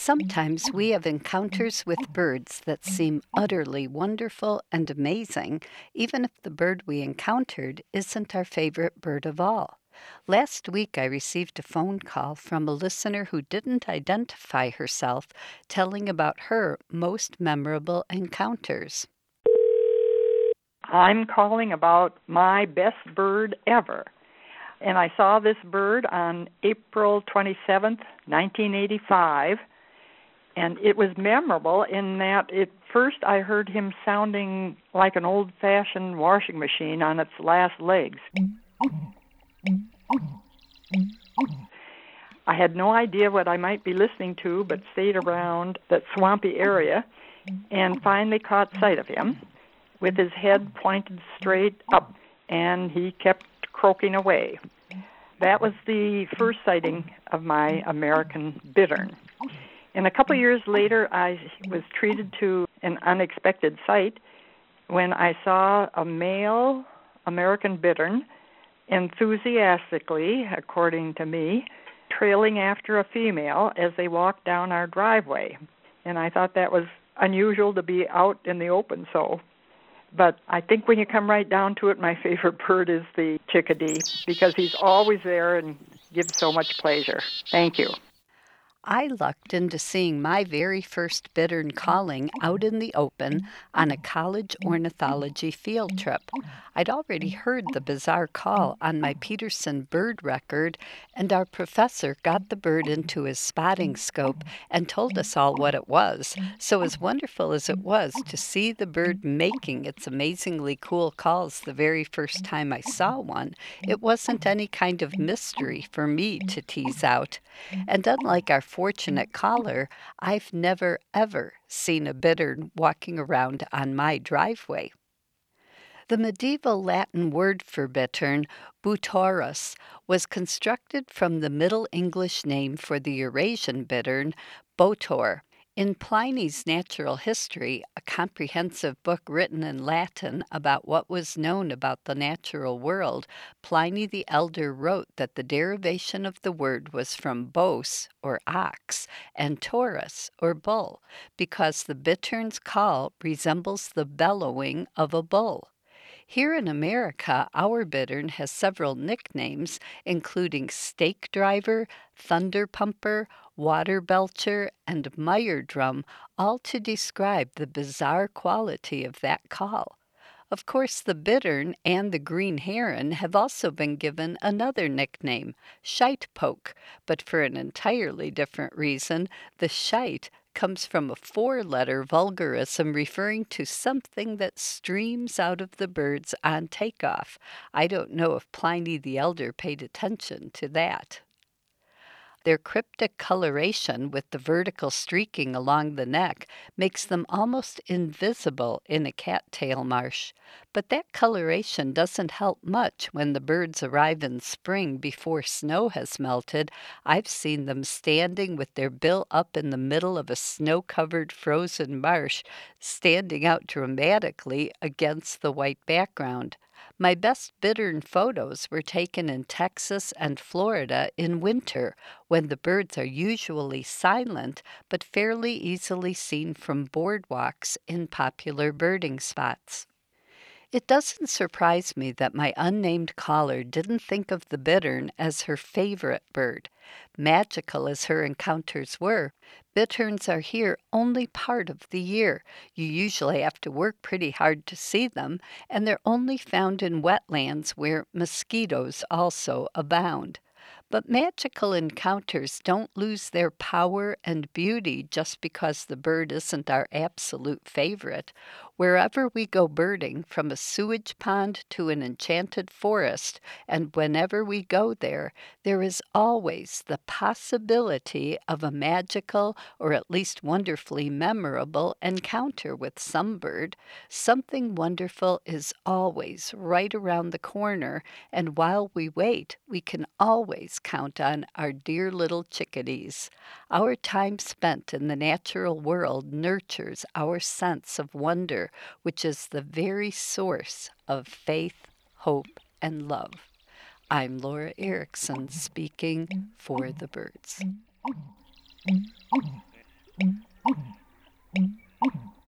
Sometimes we have encounters with birds that seem utterly wonderful and amazing, even if the bird we encountered isn't our favorite bird of all. Last week, I received a phone call from a listener who didn't identify herself, telling about her most memorable encounters. I'm calling about my best bird ever. And I saw this bird on April 27th, 1985. And it was memorable in that at first I heard him sounding like an old-fashioned washing machine on its last legs. I had no idea what I might be listening to, but stayed around that swampy area and finally caught sight of him with his head pointed straight up, and he kept croaking away. That was the first sighting of my American bittern. And a couple years later, I was treated to an unexpected sight when I saw a male American bittern enthusiastically, according to me, trailing after a female as they walked down our driveway. And I thought that was unusual to be out in the open so. But I think when you come right down to it, my favorite bird is the chickadee because he's always there and gives so much pleasure. Thank you. I lucked into seeing my very first bittern calling out in the open on a college ornithology field trip. I'd already heard the bizarre call on my Peterson bird record, and our professor got the bird into his spotting scope and told us all what it was. So as wonderful as it was to see the bird making its amazingly cool calls the very first time I saw one, it wasn't any kind of mystery for me to tease out. And unlike our fortunate caller, I've never, ever seen a bittern walking around on my driveway. The medieval Latin word for bittern, butorus, was constructed from the Middle English name for the Eurasian bittern, botor. In Pliny's Natural History, a comprehensive book written in Latin about what was known about the natural world, Pliny the Elder wrote that the derivation of the word was from bos, or ox, and taurus, or bull, because the bittern's call resembles the bellowing of a bull. Here in America, our bittern has several nicknames, including stake driver, thunder pumper, water belcher, and Meyer drum, all to describe the bizarre quality of that call. Of course, the bittern and the green heron have also been given another nickname, shite poke, but for an entirely different reason. The shite comes from a four-letter vulgarism referring to something that streams out of the birds on takeoff. I don't know if Pliny the Elder paid attention to that. Their cryptic coloration with the vertical streaking along the neck makes them almost invisible in a cattail marsh. But that coloration doesn't help much when the birds arrive in spring before snow has melted. I've seen them standing with their bill up in the middle of a snow-covered frozen marsh, standing out dramatically against the white background. My best bittern photos were taken in Texas and Florida in winter, when the birds are usually silent but fairly easily seen from boardwalks in popular birding spots. It doesn't surprise me that my unnamed caller didn't think of the bittern as her favorite bird. Magical as her encounters were, bitterns are here only part of the year. You usually have to work pretty hard to see them, and they're only found in wetlands where mosquitoes also abound. But magical encounters don't lose their power and beauty just because the bird isn't our absolute favorite. Wherever we go birding, from a sewage pond to an enchanted forest, and whenever we go there, there is always the possibility of a magical or at least wonderfully memorable encounter with some bird. Something wonderful is always right around the corner, and while we wait, we can always count on our dear little chickadees. Our time spent in the natural world nurtures our sense of wonder, which is the very source of faith, hope, and love. I'm Laura Erickson speaking for the birds.